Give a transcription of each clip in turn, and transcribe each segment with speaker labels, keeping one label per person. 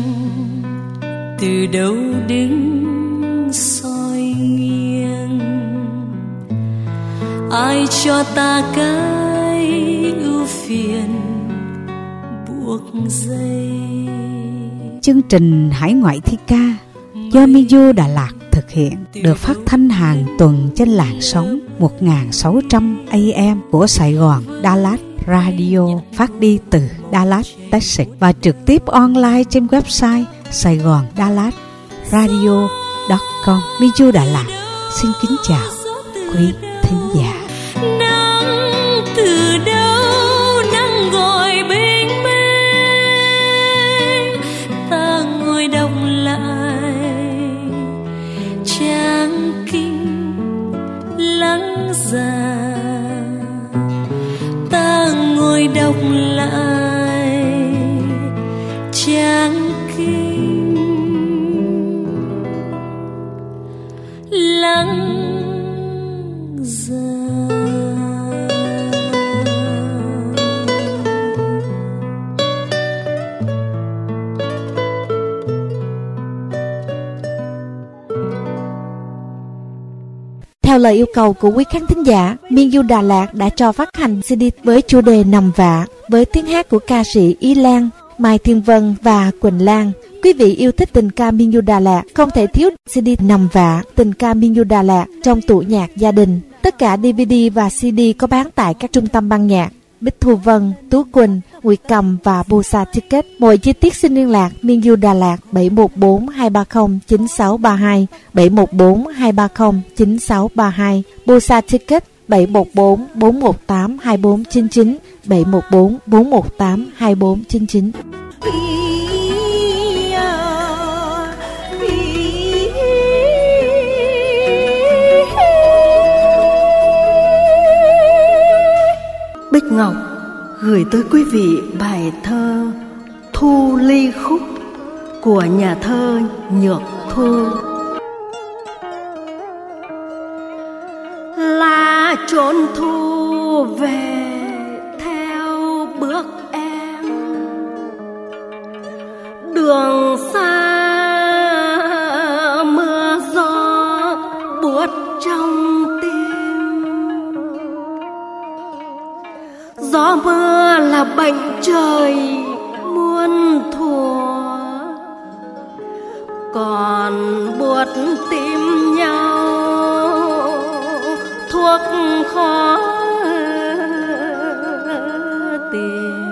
Speaker 1: từ đâu đứng soi nghiêng. Ai cho ta cái ưu phiền buộc dây.
Speaker 2: Chương trình Hải ngoại thi ca do Miu Đà Lạt thực hiện được phát thanh hàng tuần trên làn sóng 1600 AM của Sài Gòn Dallas Radio, phát đi từ Dallas, Texas và trực tiếp online trên website saigondallasradio.com. Miu Đà Lạt xin kính chào quý thính giả.
Speaker 1: Nắng từ đâu nắng gọi bình minh, ta ngồi đọc lại trang kinh lắng già. Ta ngồi đọc lại trang kinh lắng già.
Speaker 3: Theo lời yêu cầu của quý khán thính giả, Miu Đà Lạt đã cho phát hành CD với chủ đề Nằm Vạ với tiếng hát của ca sĩ Y Lan, Mai Thiên Vân và Quỳnh Lan. Quý vị yêu thích tình ca Miu Đà Lạt không thể thiếu CD Nằm Vạ, tình ca Miu Đà Lạt trong tủ nhạc gia đình. Tất cả DVD và CD có bán tại các trung tâm ban nhạc Bích Thu Vân, Tú Quỳnh, Nguyệt Cầm và Bosa Ticket. Mọi chi tiết xin liên lạc Miu Đà Lạt 714-230-9632, 714-230-9632, Bosa Ticket 714-418-2499, 714-418-2499.
Speaker 4: Bích Ngọc gửi tới quý vị bài thơ Thu Ly Khúc của nhà thơ Nhược Thu. Lá trốn thu về theo bước em, đường xa mưa gió buốt trong tim. Gió mưa là bệnh trời muôn thuở, còn buốt tim nhau thuốc khó tìm.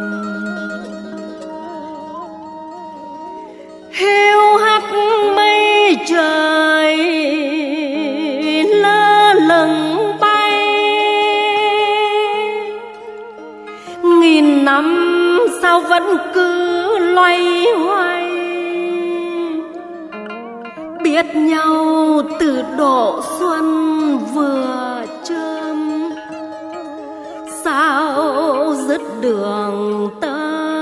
Speaker 4: Hiu hắt mây trời lơ lửng bay, nghìn năm sao vẫn cứ loay hoay. Biết nhau từ độ xuân vừa chớm, sao dứt đường tơ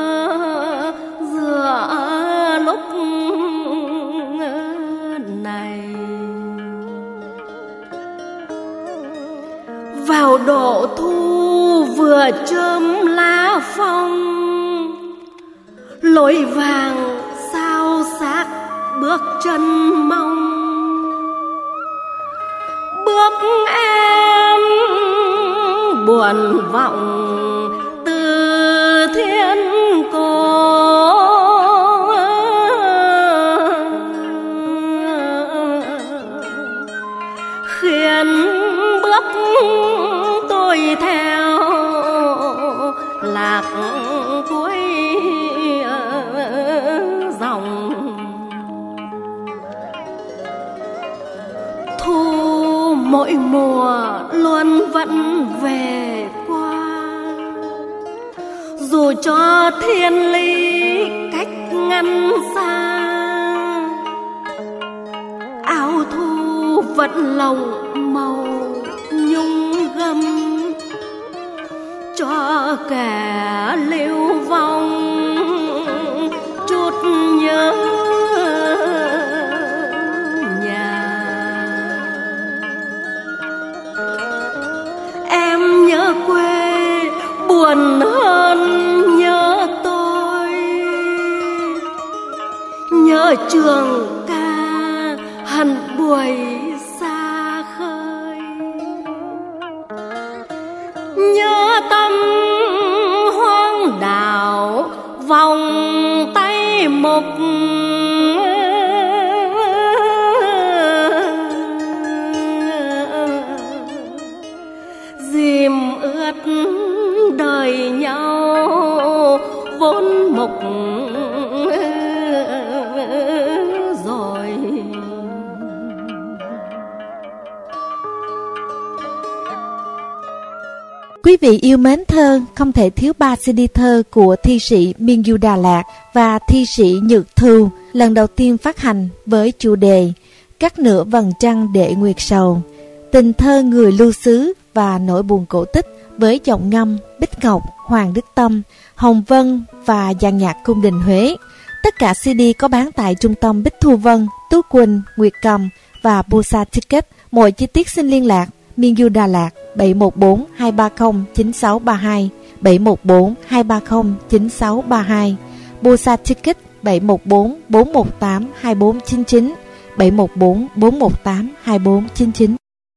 Speaker 4: giữa lúc này. Vào độ thu vừa chớm lá phong, lối vàng sao xác bước chân mong. Bước em buồn vọng từ thiên cổ, khiến bước tôi theo lạc cuối dòng. Thu mỗi mùa luôn vẫn về qua, dù cho thiên lý cách ngăn xa. Áo thu vẫn lồng màu nhung gấm, cho kẻ lưu vong chút nhớ nhà. Em nhớ quê buồn hơn nhớ tôi, ở trường ca hẳn buổi xa khơi. Nhớ tâm hoang đảo vòng tay mục, dìm ướt đời nhau vốn mục rồi.
Speaker 3: Quý vị yêu mến thơ, không thể thiếu 3 CD thơ của thi sĩ Miên Du Đà Lạt và thi sĩ Nhược Thu lần đầu tiên phát hành với chủ đề Cắt nửa vầng trăng để nguyệt sầu, tình thơ người lưu xứ và nỗi buồn cổ tích với giọng ngâm Bích Ngọc, Hoàng Đức Tâm, Hồng Vân và dàn nhạc cung đình Huế. Tất cả CD có bán tại trung tâm Bích Thu Vân, Tú Quỳnh, Nguyệt Cầm và Busa Ticket. Mọi chi tiết xin liên lạc Miên Du Đà Lạt 714 230 9632, 714 230 9632, Busa Ticket 714 418 2499, 714 418 2499.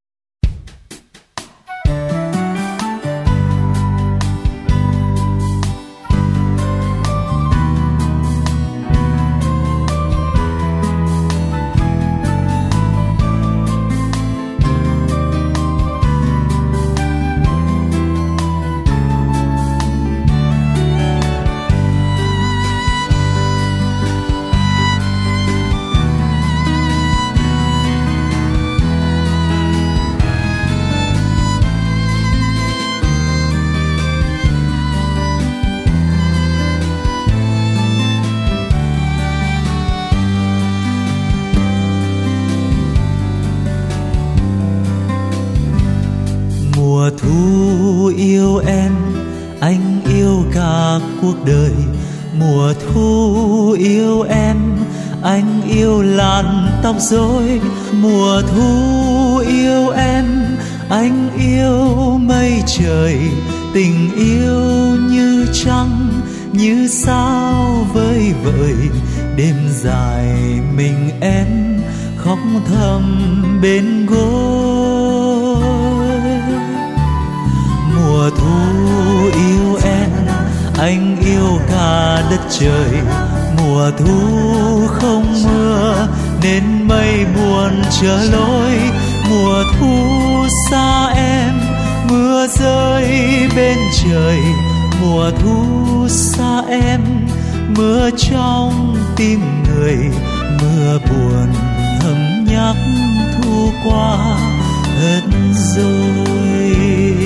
Speaker 5: Mùa thu yêu em, anh yêu cả cuộc đời. Mùa thu yêu em, anh yêu làn tóc rối. Mùa thu yêu em, anh yêu mây trời. Tình yêu như trăng, như sao vơi vợi. Đêm dài mình em khóc thầm bên gối. Mùa thu yêu em, anh yêu cả đất trời. Mùa thu không mưa nên mây buồn trở lối. Mùa thu xa em, mưa rơi bên trời. Mùa thu xa em, mưa trong tim người. Mưa buồn thầm nhắc thu qua hết rồi.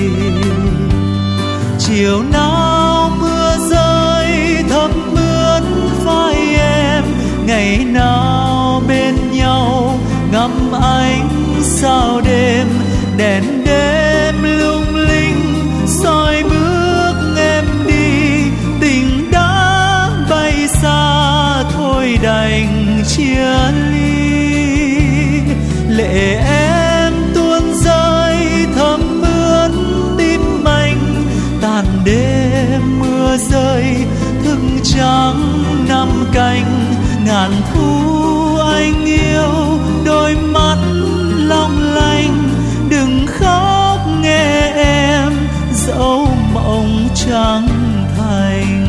Speaker 5: Chiều nào mưa rơi thấm mướt vai em. Ngày nào bên nhau ngắm ánh sao đêm. Đèn đêm lung linh soi bước em đi. Tình đã bay xa thôi đành chia ly. Lệ em tuôn rơi thấm ướt tim anh. Tàn đêm mưa rơi thức trắng năm canh. Ngàn thu anh yêu đôi mắt long lanh. Đừng khóc nghe em dẫu mộng chẳng thành.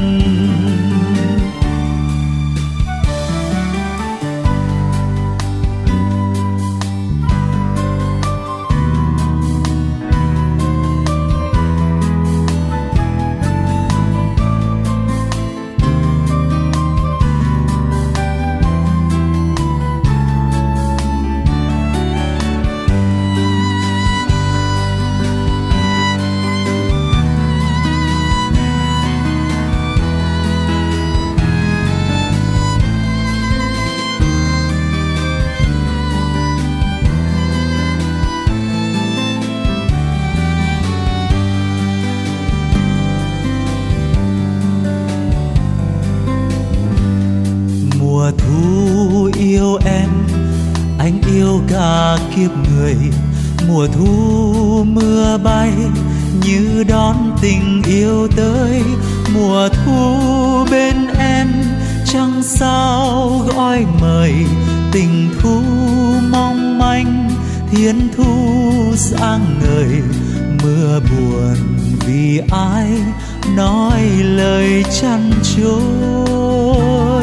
Speaker 5: Mùa thu yêu em, anh yêu cả kiếp người. Mùa thu mưa bay như đón tình yêu tới. Mùa thu bên em trăng sao gọi mời, tình thu mong manh thiên thu sáng ngời. Mưa buồn vì ai nói lời chăn trôi,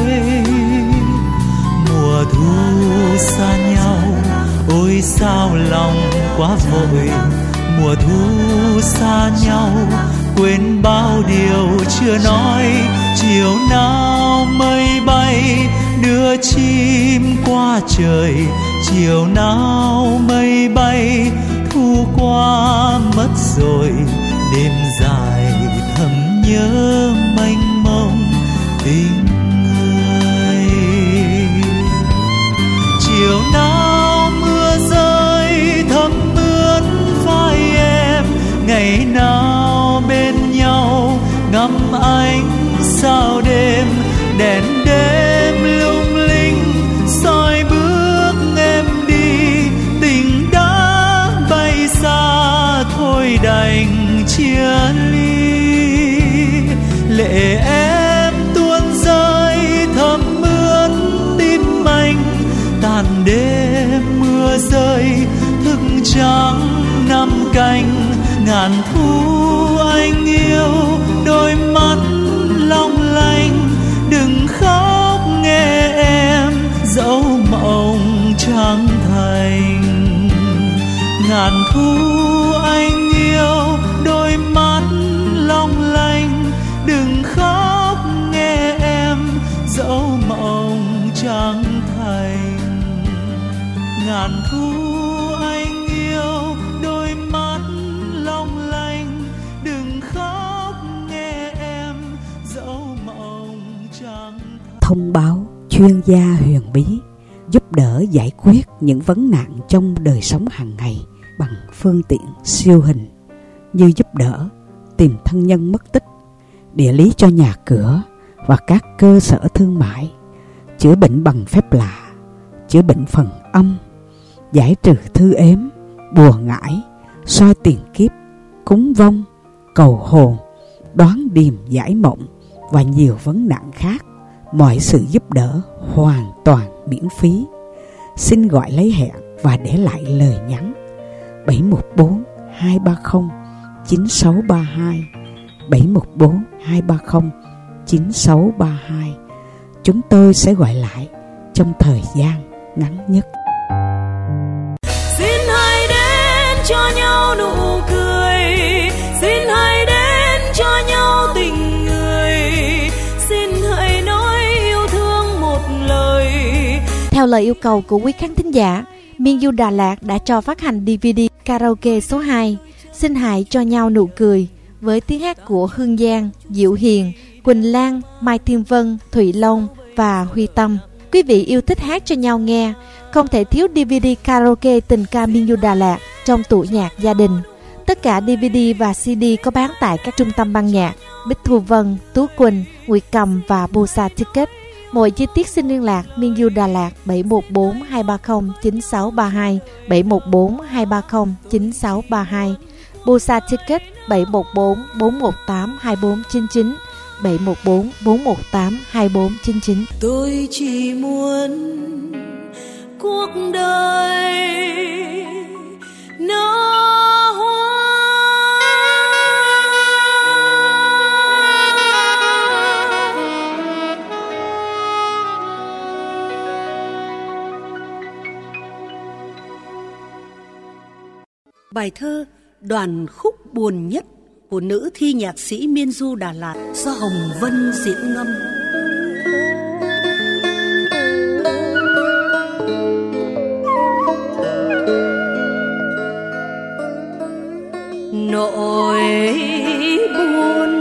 Speaker 5: mùa thu xa nhau ôi sao lòng quá vội. Mùa thu xa nhau quên bao điều chưa nói. Chiều nào mây bay đưa chim qua trời, chiều nào mây bay thu qua mất rồi. Đêm dài thầm nhớ mênh mông tình người. Chiều nào mưa rơi thấm ướt vai em, ngày nào bên nhau ngắm ánh sao đêm. Đèn đêm lung linh soi bước em đi, tình đã bay xa thôi đành chia ly. Lệ em tuôn rơi thấm ướt tim anh, tàn đêm mưa rơi thức trắng năm canh. Ngàn thu anh yêu đôi mắt long lanh, đừng khóc nghe em dẫu mộng chẳng thành. Ngàn thu anh yêu đôi mắt long lanh, đừng khóc nghe em dẫu mộng chẳng thành. Ngàn thu anh yêu đôi mắt long lanh, đừng khóc nghe em dẫu mộng chẳng thành.
Speaker 2: Thông báo chuyên gia huyền bí giúp đỡ giải quyết những vấn nạn trong đời sống hàng ngày bằng phương tiện siêu hình như giúp đỡ tìm thân nhân mất tích, địa lý cho nhà cửa và các cơ sở thương mại, chữa bệnh bằng phép lạ, chữa bệnh phần âm, giải trừ thư ếm, bùa ngải, soi tiền kiếp, cúng vong, cầu hồn, đoán điềm giải mộng và nhiều vấn nạn khác. Mọi sự giúp đỡ hoàn toàn miễn phí. Xin gọi lấy hẹn và để lại lời nhắn 714 230 9632 714 230 9632. Chúng tôi sẽ gọi lại trong thời gian ngắn nhất.
Speaker 1: Xin hãy đến cho nhau nụ cười, xin hãy đến cho nhau tình người, xin hãy nói yêu thương một lời.
Speaker 3: Theo lời yêu cầu của quý khán thính giả, Miên Du Đà Lạt đã cho phát hành DVD karaoke số 2 Xin hãy cho nhau nụ cười với tiếng hát của Hương Giang, Diệu Hiền, Quỳnh Lan, Mai Thiên Vân, Thụy Long và Huy Tâm. Quý vị yêu thích hát cho nhau nghe, không thể thiếu DVD karaoke tình ca Miên Du Đà Lạt trong tủ nhạc gia đình. Tất cả DVD và CD có bán tại các trung tâm ban nhạc Bích Thu Vân, Tú Quỳnh, Nguyệt Cầm và Busa Ticket. Mọi chi tiết xin liên lạc Miên Du Đà Lạt 714 230 9632 714 230 9632, Busa Ticket 714 418 2499 714 418 2499.
Speaker 1: Tôi chỉ muốn cuộc đời nở hoa.
Speaker 4: Bài thơ Đoàn khúc buồn nhất của nữ thi nhạc sĩ Miên Du Đà Lạt do Hồng Vân diễn ngâm. Nỗi buồn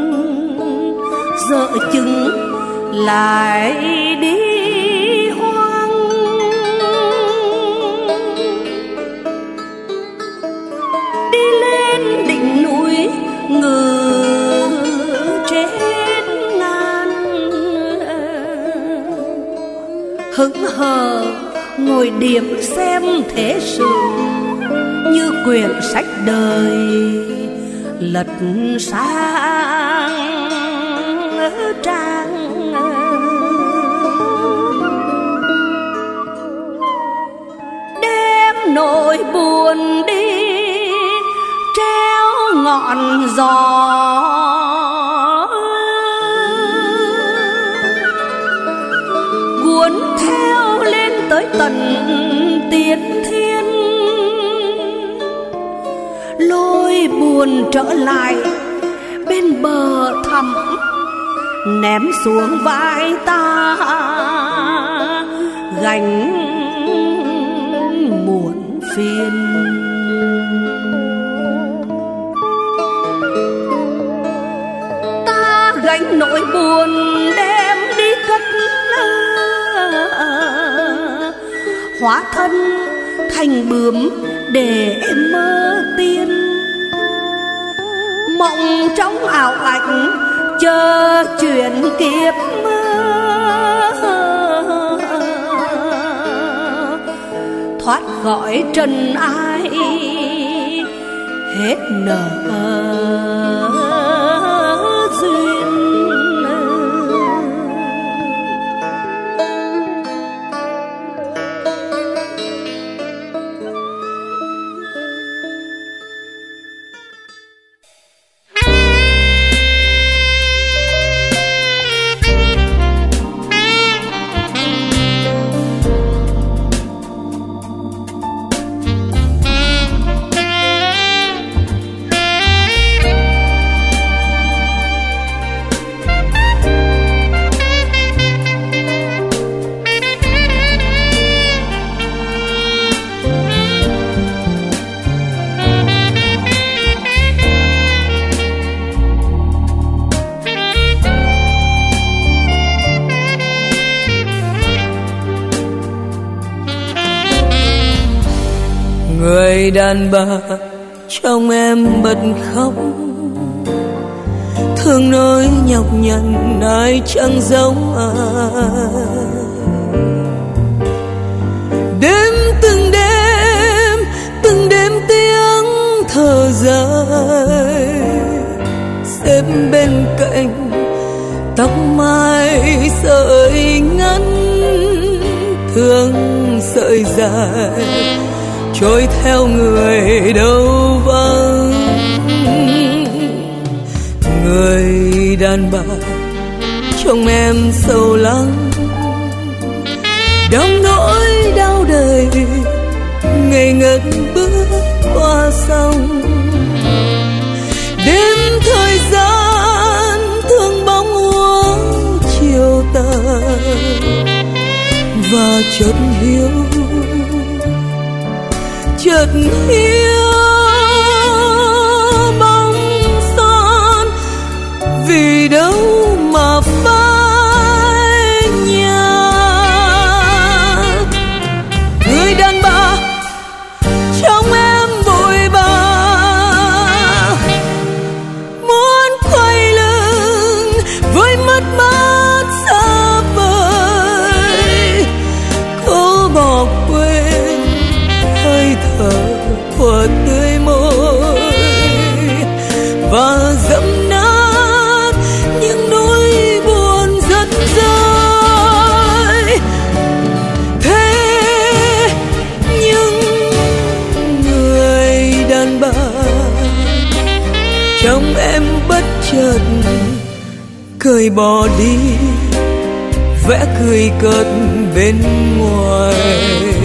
Speaker 4: dợ chừng lại đi hoang, đi lên đỉnh núi ngự trên ngàn, hững hờ ngồi điểm xem thế sự như quyển sách đời lật sang trang.
Speaker 1: ngọn gió cuốn theo lên tới tận tiên thiên, lối buồn trở lại bên bờ thẳm, ném xuống vai ta gánh muộn phiền. Ta gánh nỗi buồn đem đi cất, hóa thân thành bướm để em mơ tiên, mộng trong ảo ảnh chờ chuyện kiếp thoát khỏi trần ai hết nợ duyên.
Speaker 5: Người đàn bà trong em bật khóc, thương nỗi nhọc nhằn ai chẳng giống ai. Đêm từng đêm tiếng thở dài, xếp bên cạnh tóc mai sợi ngắn, thương sợi dài trôi theo người đâu vắng. Người đàn bà trong em sầu lắng, đong nỗi đau đời ngây ngất bước qua sông. Đêm thời gian thương bóng úa chiều tà, và chợt hiu bóng son, vì đâu mà phai nhạt. Người đàn bà trong em vội vã muốn quay lưng với mất mát xa vời, cố bỏ quên hơi thở của tươi môi và dẫm nát những nỗi buồn rất dối. Thế nhưng người đàn bà trong em bất chợt cười bỏ đi, vẽ cười cợt bên ngoài,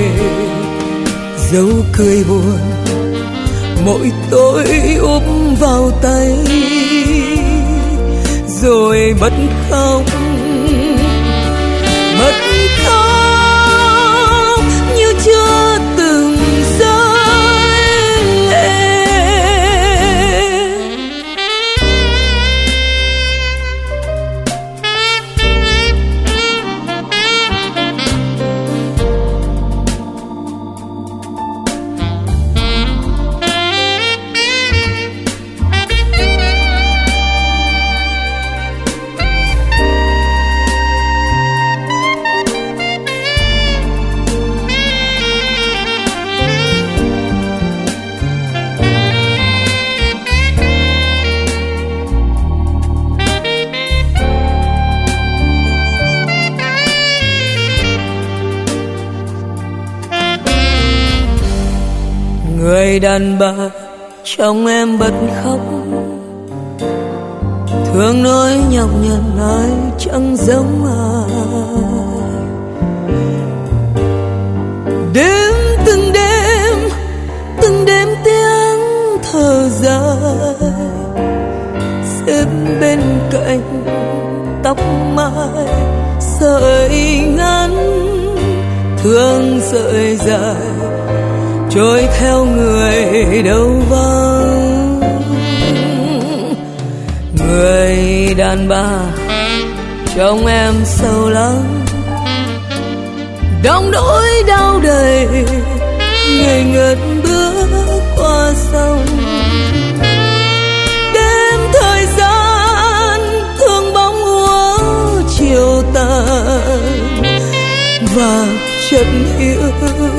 Speaker 5: dấu cười buồn mỗi tối úp vào tay, rồi bật khóc như chưa từng rơi lệ. Người đàn bà
Speaker 1: Chồng em bật khóc, thương nỗi nhọc nhằn ai chẳng giống ai. Đêm từng đêm tiếng thở dài, xếp bên cạnh tóc mai sợi ngắn, thương sợi dài trôi theo người đâu vắng. Người đàn bà trong em sâu lắng, đong nỗi đau đầy ngây ngất bước qua sông. Đêm thời gian thương bóng úa chiều tàn, và chợt hiểu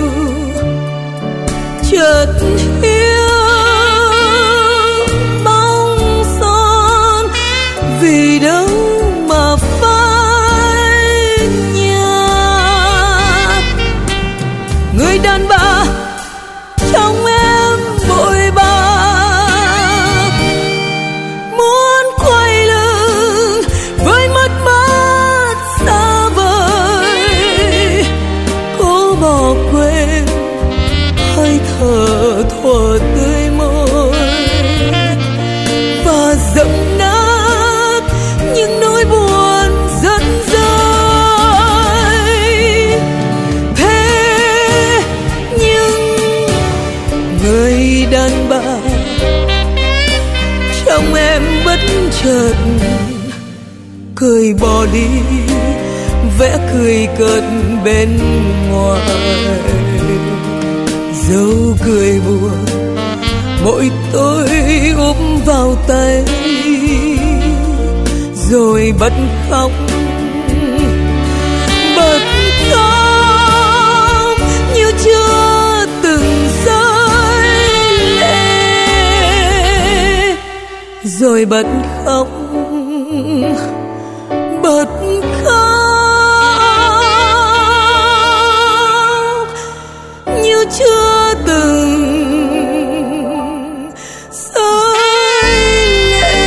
Speaker 1: bóng son vì đâu mà phai nhạt. Người đàn bà trong em vội vàng muốn quay lưng với mất mát xa vời, cố bỏ quên hơi thở thuở tươi môi và dẫm nát những nỗi buồn dẫn dơi. Thế nhưng người đàn bà trong em bất chợt cười bỏ đi, vẽ cười cợt bên ngoài. Dấu cười buồn mỗi tối úp vào tay, rồi bật khóc như chưa từng rơi lệ, rồi bật khóc như chưa từng rơi lệ.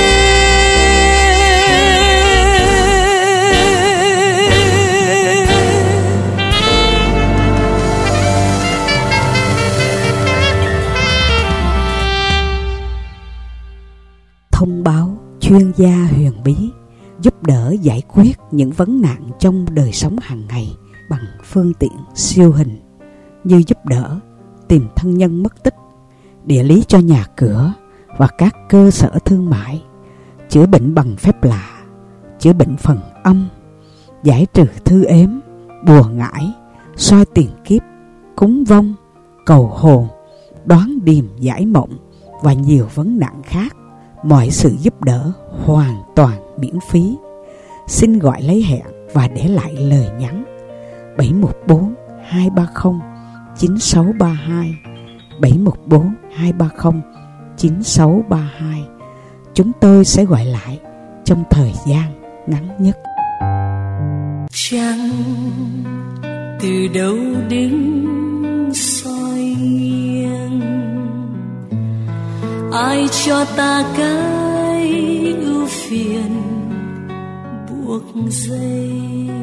Speaker 2: Thông báo chuyên gia huyền bí giúp đỡ giải quyết những vấn nạn trong đời sống hàng ngày bằng phương tiện siêu hình, như giúp đỡ tìm thân nhân mất tích, địa lý cho nhà cửa và các cơ sở thương mại, chữa bệnh bằng phép lạ, chữa bệnh phần âm, giải trừ thư ếm, bùa ngải, soi tiền kiếp, cúng vong, cầu hồn, đoán điềm giải mộng và nhiều vấn nạn khác. Mọi sự giúp đỡ hoàn toàn miễn phí. Xin gọi lấy hẹn và để lại lời nhắn 714 230 9632 714 230 9632. Chúng tôi sẽ gọi lại trong thời gian ngắn nhất.
Speaker 1: Trăng từ đâu đến soi nghiêng, ai cho ta cái ưu phiền buộc dây.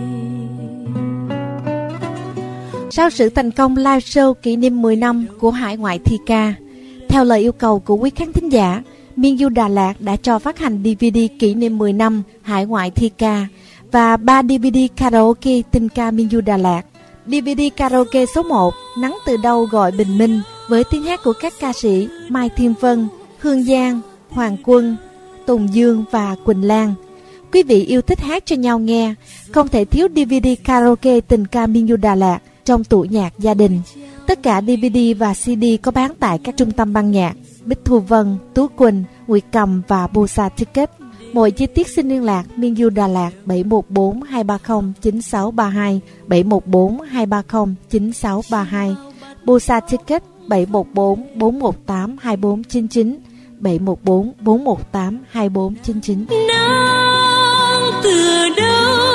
Speaker 3: Sau sự thành công live show kỷ niệm 10 năm của Hải Ngoại Thi Ca, theo lời yêu cầu của quý khán thính giả, Miên Du Đà Lạt đã cho phát hành DVD kỷ niệm 10 năm Hải Ngoại Thi Ca và 3 DVD karaoke tình ca Miên Du Đà Lạt. DVD karaoke số 1 Nắng Từ Đâu Gọi Bình Minh với tiếng hát của các ca sĩ Mai Thiên Vân, Hương Giang, Hoàng Quân, Tùng Dương và Quỳnh Lan. Quý vị yêu thích hát cho nhau nghe, không thể thiếu DVD karaoke tình ca Miên Du Đà Lạt trong tủ nhạc gia đình. Tất cả DVD và CD có bán tại các trung tâm ban nhạc Bích Thu Vân, Tú Quỳnh, Nguyệt Cầm và Bosa Ticket. Mọi chi tiết xin liên lạc Miên Du Đà Lạt 714 230 9632 714 230 9632, Bosa Ticket 714 418 2499 714 418 2499.
Speaker 1: Nắng từ đâu